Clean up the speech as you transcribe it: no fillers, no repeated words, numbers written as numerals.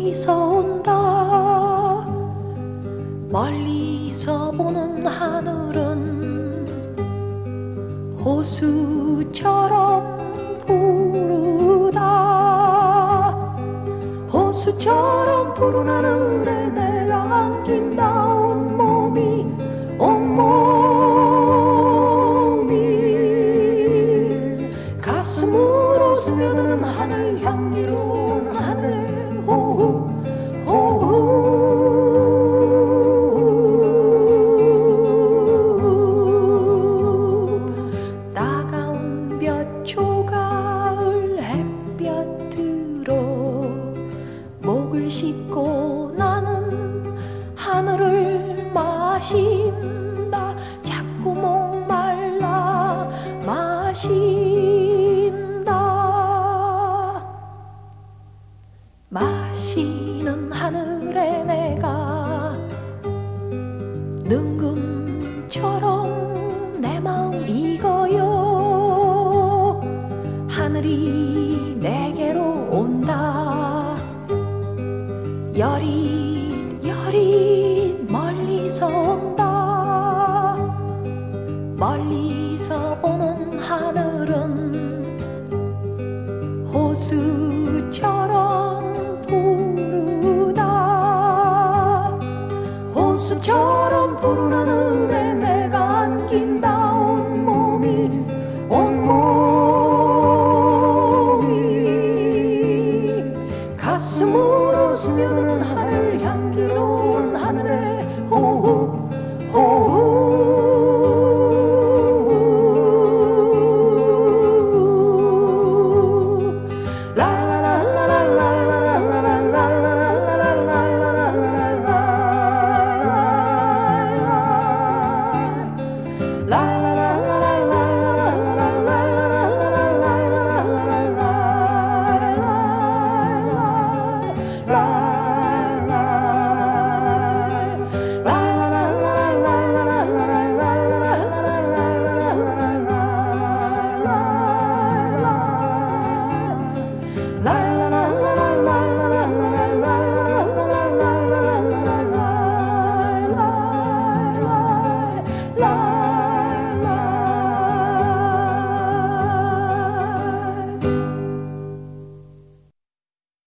멀리서 온다. 멀리서 오는 하늘은 호수처럼 푸르다. 호수처럼 푸른 하늘에 내가 안긴다. 온몸이 가슴으로 스며드는 하늘 향기로운 하늘의 호흡 따가운 볕 조가을 햇볕으로 목을 씻고 나는 하늘을 마신다. 자꾸 목말라 마신다. 마시는 하늘에 내가 능금처럼 내 마음 익어요. 하늘이 내게로 온다. 여릿여릿 멀리서 온다. 멀리서 오는 하늘은 호수처럼 푸르다. 호수처럼 푸른 하늘